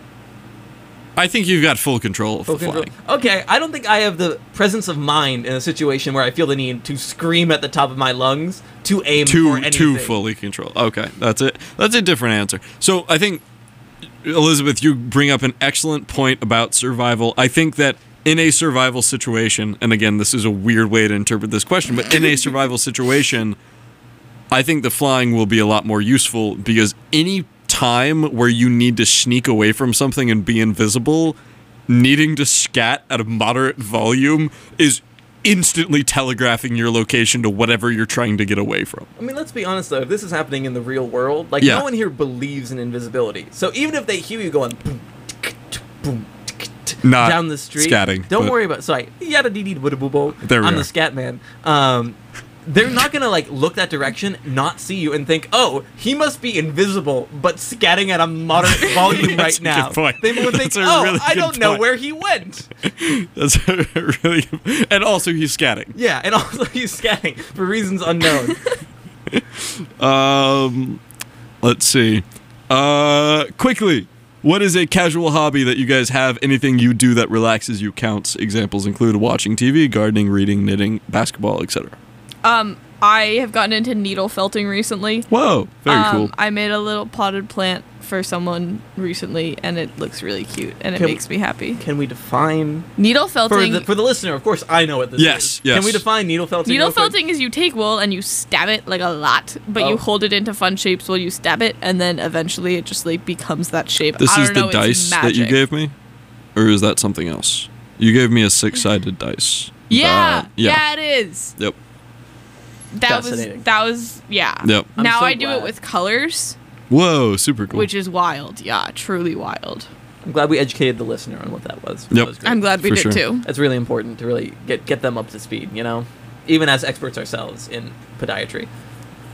I think you've got full control of the Okay, flying. okay, I don't think I have the presence of mind in a situation where I feel the need to scream at the top of my lungs to aim for anything. To fully control. Okay, that's it. That's a different answer. So I think, Elizabeth, you bring up an excellent point about survival. I think that in a survival situation, and again, this is a weird way to interpret this question, but in a survival situation, I think the flying will be a lot more useful, because any time where you need to sneak away from something and be invisible, needing to scat at a moderate volume is instantly telegraphing your location to whatever you're trying to get away from. I mean, let's be honest though. If this is happening in the real world, like, Yeah. no one here believes in invisibility. So even if they hear you going boom, tick, tick, boom, tick, tick, Not down the street, scatting, don't but- worry about. Sorry, yada dee dee boo boo boo. There we I'm are. the scat man. They're not gonna, like, look that direction, not see you, and think, "Oh, he must be invisible, but scatting at a moderate volume That's right a good now." point. They would think, That's a "Oh, really I good don't know point. where he went." That's a really good, and also he's scatting. Yeah, and also he's scatting for reasons unknown. Let's see. Quickly, what is a casual hobby that you guys have? Anything you do that relaxes you counts. Examples include watching TV, gardening, reading, knitting, basketball, etc. I have gotten into needle felting recently. Whoa, very cool. I made a little potted plant for someone recently, and it looks really cute, and it Can- makes me happy. Can we define Needle felting. for the listener? Of course, I know what this Yes, is. yes. Can we define needle felting? Needle real quick? felting is you take wool and you stab it like a lot, but Oh. you hold it into fun shapes while you stab it, and then eventually it just like becomes that shape. This I is don't the know, it's dice that you magic. gave me, or is that something else? You gave me a 6-sided dice. Yeah, yeah. yeah, it is. Yep. Fascinating. That was yeah. Yep. I'm Now so I do glad. it with colors, Whoa, super cool. which is wild. Yeah, truly wild. I'm glad we educated the listener on what that was. Yep. That was great. I'm glad we For did sure. too. That's really important to really get them up to speed, you know? Even as experts ourselves in podiatry.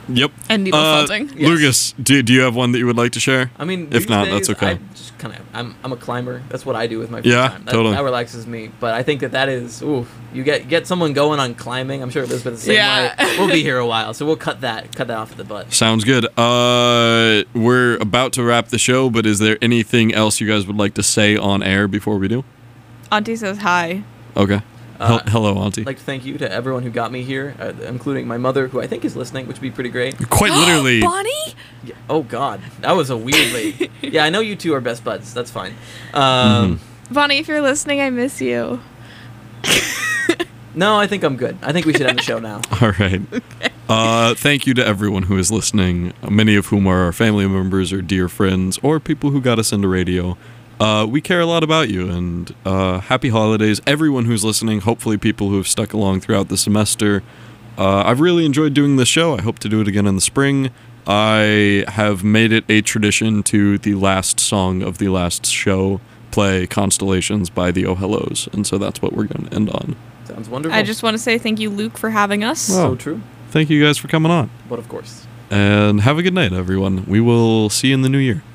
Yep. And needle felting. Yes. Lucas, do you have one that you would like to share? I mean, if these not, days, that's okay. I just kind of, I'm a climber. That's what I do with my free Yeah, time. totally. That relaxes me. But I think that is, oof. You get someone going on climbing. I'm sure Elizabeth the same way. We'll be here a while, so we'll cut that off at the butt. Sounds good. We're about to wrap the show, but is there anything else you guys would like to say on air before we do? Auntie says hi. Okay. Hello, Auntie. I'd like to thank you to everyone who got me here, including my mother, who I think is listening, which would be pretty great. Quite literally. Bonnie? Yeah. Oh, God. That was a weirdly... Yeah, I know you two are best buds. That's fine. Bonnie, if you're listening, I miss you. No, I think I'm good. I think we should end the show now. All right. Okay. Thank you to everyone who is listening, many of whom are our family members or dear friends or people who got us into radio. We care a lot about you, and happy holidays. Everyone who's listening, hopefully people who have stuck along throughout the semester. I've really enjoyed doing this show. I hope to do it again in the spring. I have made it a tradition to the last song of the last show play Constellations by the Oh Hellos, and so that's what we're going to end on. Sounds wonderful. I just want to say thank you, Luke, for having us. So true. Thank you guys for coming on. But of course. And have a good night, everyone. We will see you in the new year.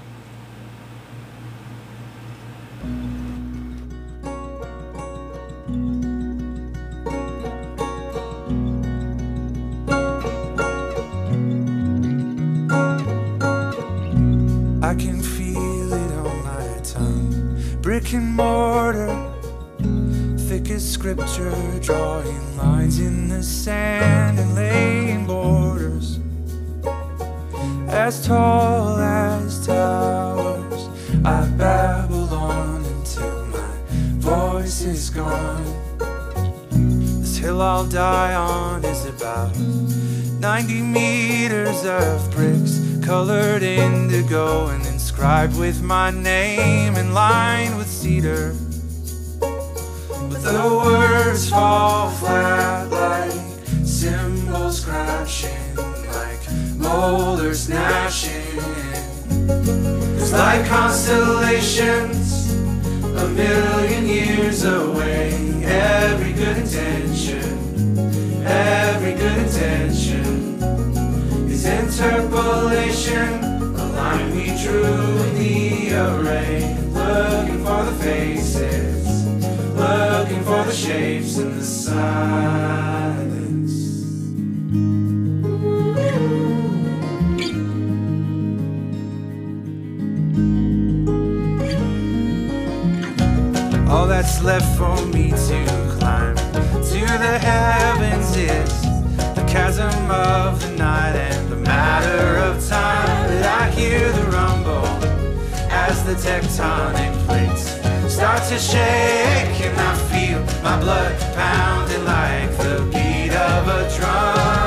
I can feel it on my tongue. Brick and mortar, thick as scripture, drawing lines in the sand and laying borders as tall as towers. I babble on until my voice is gone. This hill I'll die on is about 90 meters of bricks, colored indigo and inscribed with my name and lined with cedar. But the words fall flat like cymbals crashing, like molars gnashing. 'Cause like constellations a million years away, every good intention is interpolation, a line we drew in the array, looking for the faces, looking for the shapes in the silence. All that's left for me to climb to the heavens is the chasm of the night and the matter of time. But I hear the rumble as the tectonic plates start to shake, and I feel my blood pounding like the beat of a drum.